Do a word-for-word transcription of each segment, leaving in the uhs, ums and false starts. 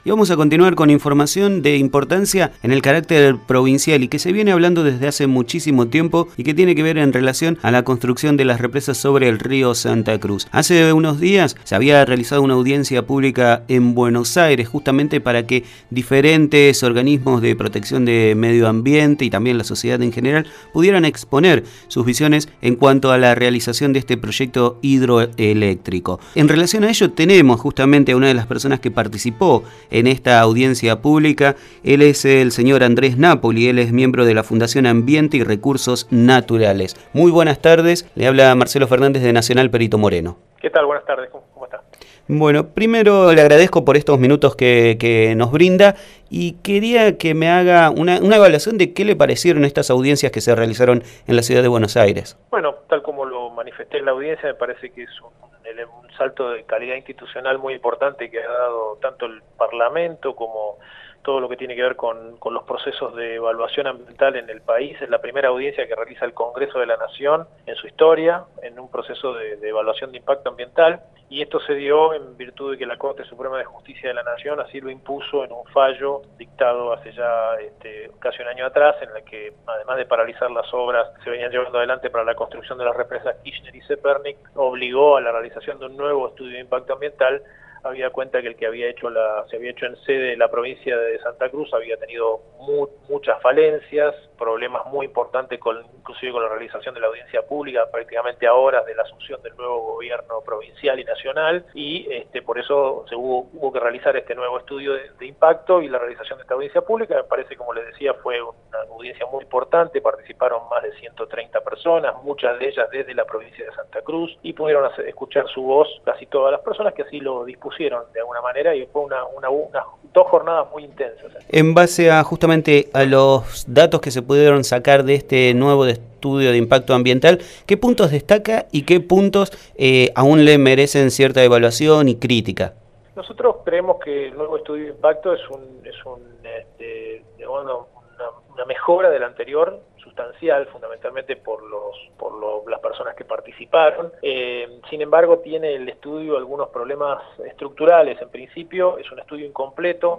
Y vamos a continuar con información de importancia en el carácter provincial y que se viene hablando desde hace muchísimo tiempo y que tiene que ver en relación a la construcción de las represas sobre el río Santa Cruz. Hace unos días se había realizado una audiencia pública en Buenos Aires justamente para que diferentes organismos de protección de medio ambiente y también la sociedad en general pudieran exponer sus visiones en cuanto a la realización de este proyecto hidroeléctrico. En relación a ello tenemos justamente a una de las personas que participó en esta audiencia pública. Él es el señor Andrés Napoli, él es miembro de la Fundación Ambiente y Recursos Naturales. Muy buenas tardes, le habla Marcelo Fernández de Nacional Perito Moreno. ¿Qué tal? Buenas tardes, ¿cómo, cómo está? Bueno, primero le agradezco por estos minutos que, que nos brinda y quería que me haga una, una evaluación de qué le parecieron estas audiencias que se realizaron en la ciudad de Buenos Aires. Bueno, tal como lo manifesté en la audiencia, me parece que es un, un salto de calidad institucional muy importante que ha dado tanto el Parlamento como todo lo que tiene que ver con, con los procesos de evaluación ambiental en el país. Es la primera audiencia que realiza el Congreso de la Nación en su historia, en un proceso de, de evaluación de impacto ambiental, y esto se dio en virtud de que la Corte Suprema de Justicia de la Nación así lo impuso en un fallo dictado hace ya este, casi un año atrás, en la que, además de paralizar las obras que se venían llevando adelante para la construcción de las represas Kirchner y Zepernik, obligó a la realización de un nuevo estudio de impacto ambiental. Había cuenta que el que había hecho la, se había hecho en sede de la provincia de Santa Cruz había tenido mu, muchas falencias, problemas muy importantes, con, inclusive con la realización de la audiencia pública, prácticamente a horas de la asunción del nuevo gobierno provincial y nacional, y este, por eso se hubo, hubo que realizar este nuevo estudio de, de impacto y la realización de esta audiencia pública. Me parece, como les decía, fue una audiencia muy importante, participaron más de ciento treinta personas, muchas de ellas desde la provincia de Santa Cruz, y pudieron hacer, escuchar su voz casi todas las personas que así lo dispusieron de alguna manera, y fue una, una, una dos jornadas muy intensas. En base a justamente a los datos que se pudieron sacar de este nuevo estudio de impacto ambiental, ¿qué puntos destaca y qué puntos eh, aún le merecen cierta evaluación y crítica? Nosotros creemos que el nuevo estudio de impacto es un, es un este, bueno, una, una mejora del anterior, sustancial, fundamentalmente por los por lo, las personas que participaron. Eh, sin embargo, tiene el estudio algunos problemas estructurales. En principio, es un estudio incompleto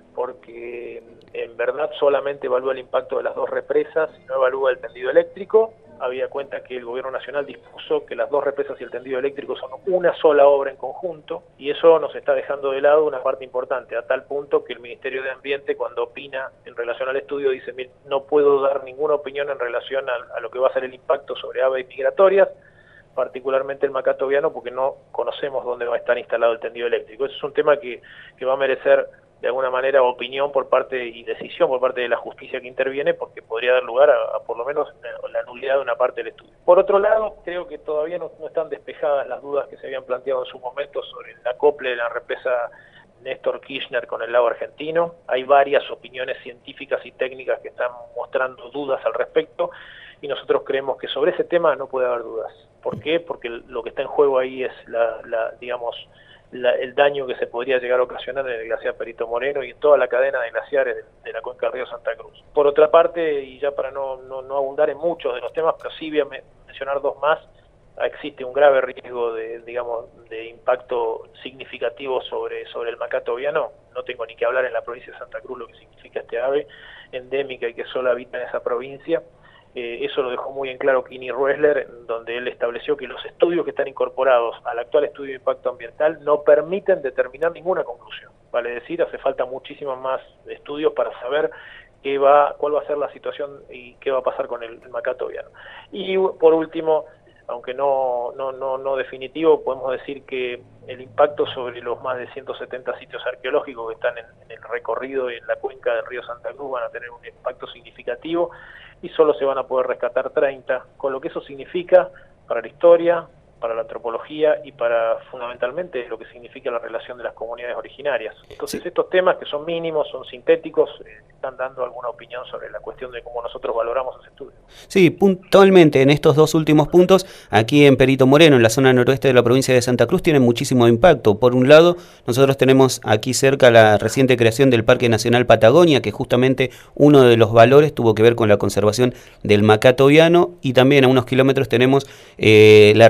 porque en verdad solamente evalúa el impacto de las dos represas y no evalúa el tendido eléctrico. Había cuenta que el gobierno nacional dispuso que las dos represas y el tendido eléctrico son una sola obra en conjunto, y eso nos está dejando de lado una parte importante, a tal punto que el Ministerio de Ambiente, cuando opina en relación al estudio, dice: no puedo dar ninguna opinión en relación a, a lo que va a ser el impacto sobre aves migratorias, particularmente el macatoviano, porque no conocemos dónde va a estar instalado el tendido eléctrico. Eso es un tema que, que va a merecer de alguna manera opinión por parte y decisión por parte de la justicia que interviene, porque podría dar lugar a, a por lo menos la nulidad de una parte del estudio. Por otro lado, creo que todavía no, no están despejadas las dudas que se habían planteado en su momento sobre el acople de la represa Néstor Kirchner con el lago argentino. Hay varias opiniones científicas y técnicas que están mostrando dudas al respecto, y nosotros creemos que sobre ese tema no puede haber dudas. ¿Por qué? Porque lo que está en juego ahí es la, la digamos, La, el daño que se podría llegar a ocasionar en el glaciar Perito Moreno y en toda la cadena de glaciares de, de la cuenca del río Santa Cruz. Por otra parte, y ya para no, no, no abundar en muchos de los temas, pero sí voy a mencionar dos más, existe un grave riesgo de, digamos, de impacto significativo sobre, sobre el macatoviano. No tengo ni que hablar en la provincia de Santa Cruz lo que significa este ave endémica y que solo habita en esa provincia. Eh, eso lo dejó muy en claro Kini Roessler, donde él estableció que los estudios que están incorporados al actual estudio de impacto ambiental no permiten determinar ninguna conclusión. Vale decir, hace falta muchísimos más estudios para saber qué va, cuál va a ser la situación y qué va a pasar con el, el macatoviano. Y por último, aunque no, no, no, no definitivo, podemos decir que el impacto sobre los más de ciento setenta sitios arqueológicos que están en, en el recorrido y en la cuenca del río Santa Cruz van a tener un impacto significativo, y solo se van a poder rescatar treinta, con lo que eso significa para la historia, para la antropología y para fundamentalmente lo que significa la relación de las comunidades originarias. Entonces sí, estos temas que son mínimos, son sintéticos, eh, están dando alguna opinión sobre la cuestión de cómo nosotros valoramos ese estudio. Sí, puntualmente en estos dos últimos puntos, aquí en Perito Moreno, en la zona noroeste de la provincia de Santa Cruz, tienen muchísimo impacto. Por un lado, nosotros tenemos aquí cerca la reciente creación del Parque Nacional Patagonia, que justamente uno de los valores tuvo que ver con la conservación del macatoviano, y también a unos kilómetros tenemos eh, la reserva de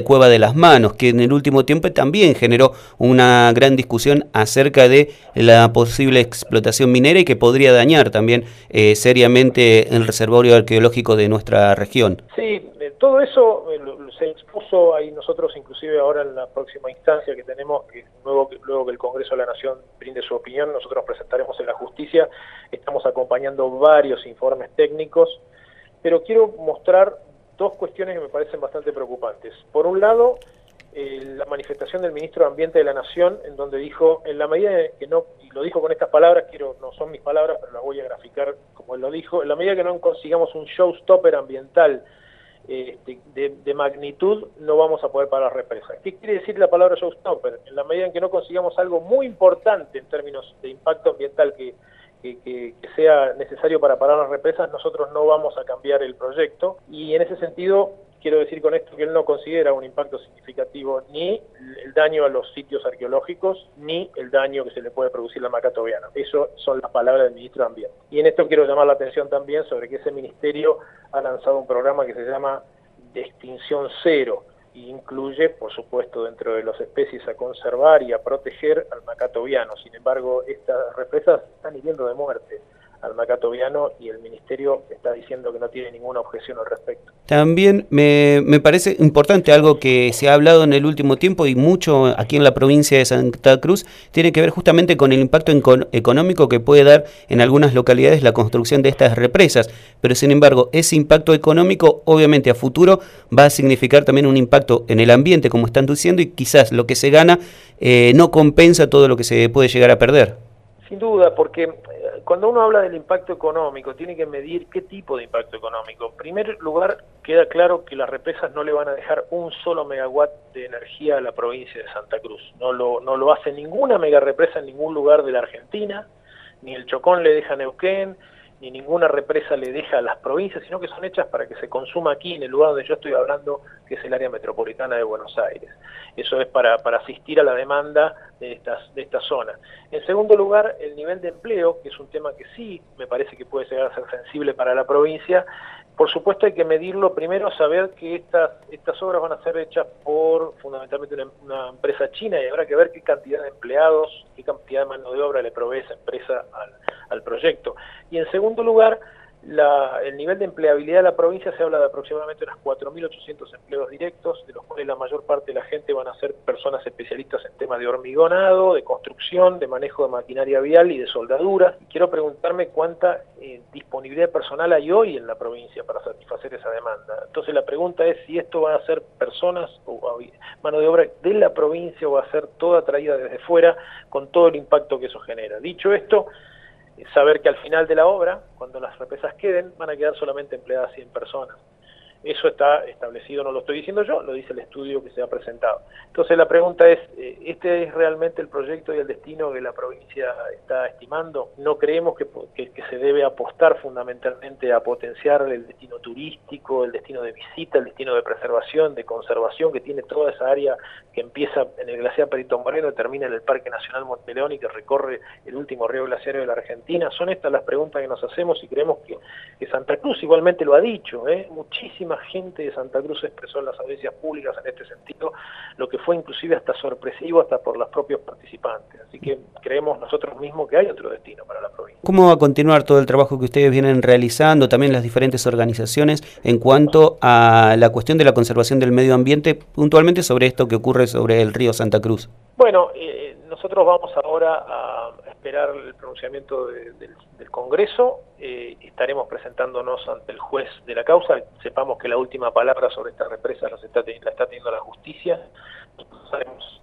Cueva de las Manos, que en el último tiempo también generó una gran discusión acerca de la posible explotación minera y que podría dañar también eh, seriamente el reservorio arqueológico de nuestra región. Sí, eh, todo eso eh, lo, se expuso ahí nosotros, inclusive ahora en la próxima instancia que tenemos, que luego, luego que el Congreso de la Nación brinde su opinión, nosotros presentaremos en la justicia, estamos acompañando varios informes técnicos, pero quiero mostrar dos cuestiones que me parecen bastante preocupantes. Por un lado, eh, la manifestación del Ministro de Ambiente de la Nación, en donde dijo, en la medida que no, y lo dijo con estas palabras, quiero, no son mis palabras, pero las voy a graficar como él lo dijo, en la medida que no consigamos un showstopper ambiental eh, de, de, de magnitud, no vamos a poder parar las represas. ¿Qué quiere decir la palabra showstopper? En la medida en que no consigamos algo muy importante en términos de impacto ambiental que Que, que, que sea necesario para parar las represas, nosotros no vamos a cambiar el proyecto, y en ese sentido quiero decir con esto que él no considera un impacto significativo ni el daño a los sitios arqueológicos ni el daño que se le puede producir al macato viano. Eso son las palabras del ministro de Ambiente. Y en esto quiero llamar la atención también sobre que ese ministerio ha lanzado un programa que se llama de extinción cero, y incluye, por supuesto, dentro de las especies a conservar y a proteger al macato viano. Sin embargo, estas represas están hiriendo de muerte al macato viano y el Ministerio está diciendo que no tiene ninguna objeción al respecto. También me, me parece importante algo que se ha hablado en el último tiempo y mucho aquí en la provincia de Santa Cruz, tiene que ver justamente con el impacto económico que puede dar en algunas localidades la construcción de estas represas, pero sin embargo ese impacto económico obviamente a futuro va a significar también un impacto en el ambiente, como están diciendo, y quizás lo que se gana eh, no compensa todo lo que se puede llegar a perder. Sin duda, porque cuando uno habla del impacto económico, tiene que medir qué tipo de impacto económico. En primer lugar, queda claro que las represas no le van a dejar un solo megawatt de energía a la provincia de Santa Cruz. No lo, no lo hace ninguna mega represa en ningún lugar de la Argentina, ni el Chocón le deja a Neuquén, ni ninguna represa le deja a las provincias, sino que son hechas para que se consuma aquí, en el lugar donde yo estoy hablando, que es el área metropolitana de Buenos Aires. Eso es para, para asistir a la demanda de estas, de esta zona. En segundo lugar, el nivel de empleo, que es un tema que sí me parece que puede llegar a ser sensible para la provincia. Por supuesto hay que medirlo, primero saber que estas, estas obras van a ser hechas por fundamentalmente una, una empresa china, y habrá que ver qué cantidad de empleados, qué cantidad de mano de obra le provee esa empresa al, al proyecto. Y en segundo lugar, la, el nivel de empleabilidad de la provincia, se habla de aproximadamente unas cuatro mil ochocientos empleos directos, de los cuales la mayor parte de la gente van a ser personas especialistas en temas de hormigonado, de construcción, de manejo de maquinaria vial y de soldadura. Y quiero preguntarme cuánta eh, disponibilidad personal hay hoy en la provincia para satisfacer esa demanda. Entonces la pregunta es si esto va a ser personas o mano de obra de la provincia o va a ser toda traída desde fuera, con todo el impacto que eso genera. Dicho esto, saber que al final de la obra, cuando las represas queden, van a quedar solamente empleadas cien personas. Eso está establecido, no lo estoy diciendo yo, lo dice el estudio que se ha presentado. Entonces la pregunta es, ¿este es realmente el proyecto y el destino que la provincia está estimando? No creemos que, que, que se debe apostar fundamentalmente a potenciar el destino turístico, el destino de visita, el destino de preservación, de conservación, que tiene toda esa área que empieza en el glaciar Perito Moreno y termina en el Parque Nacional Monteleón y que recorre el último río glaciario de la Argentina. Son estas las preguntas que nos hacemos y creemos que, que Santa Cruz igualmente lo ha dicho, ¿eh? Muchísima gente de Santa Cruz expresó en las audiencias públicas en este sentido, lo que fue inclusive hasta sorpresivo hasta por los propios participantes. Así que creemos nosotros mismos que hay otro destino para la provincia. ¿Cómo va a continuar todo el trabajo que ustedes vienen realizando, también las diferentes organizaciones, en cuanto a la cuestión de la conservación del medio ambiente, puntualmente sobre esto que ocurre sobre el río Santa Cruz? Bueno, eh, nosotros vamos ahora a esperar el pronunciamiento de, de, del Congreso, eh, estaremos presentándonos ante el juez de la causa. Sepamos que la última palabra sobre esta represa la está, la está teniendo la justicia. Sabemos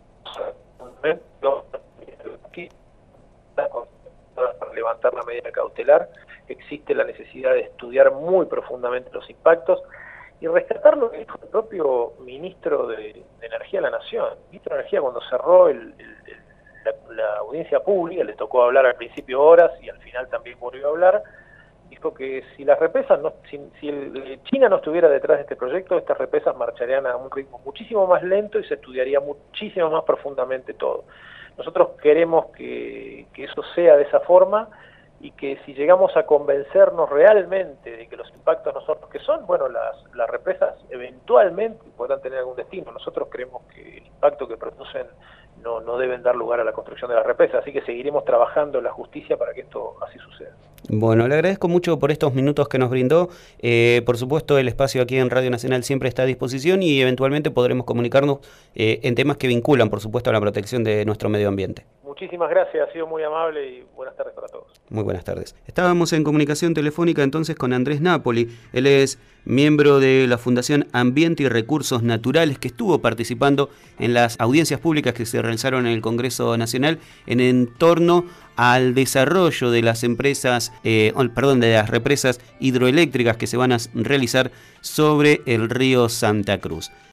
aquí para levantar la medida cautelar, existe la necesidad de estudiar muy profundamente los impactos y rescatar lo que dijo el propio ministro de, de Energía de la Nación. El ministro de Energía, cuando cerró el, el, el, la, la audiencia pública, le tocó hablar al principio horas y al final también volvió a hablar, dijo que si las represas, no, si, si el, China no estuviera detrás de este proyecto, estas represas marcharían a un ritmo muchísimo más lento y se estudiaría muchísimo más profundamente todo. Nosotros queremos que, que eso sea de esa forma y que si llegamos a convencernos realmente de que los impactos no son los que son, bueno, las, las represas eventualmente podrán tener algún destino. Nosotros creemos que el impacto que producen no, no deben dar lugar a la construcción de las represas, así que seguiremos trabajando en la justicia para que esto así suceda. Bueno, le agradezco mucho por estos minutos que nos brindó. Eh, por supuesto, el espacio aquí en Radio Nacional siempre está a disposición y eventualmente podremos comunicarnos eh, en temas que vinculan, por supuesto, a la protección de nuestro medio ambiente. Muchísimas gracias, ha sido muy amable y buenas tardes para todos. Muy buenas tardes. Estábamos en comunicación telefónica entonces con Andrés Napoli. Él es miembro de la Fundación Ambiente y Recursos Naturales, que estuvo participando en las audiencias públicas que se realizaron en el Congreso Nacional en, en torno al desarrollo de las empresas, eh, perdón, de las represas hidroeléctricas que se van a realizar sobre el río Santa Cruz.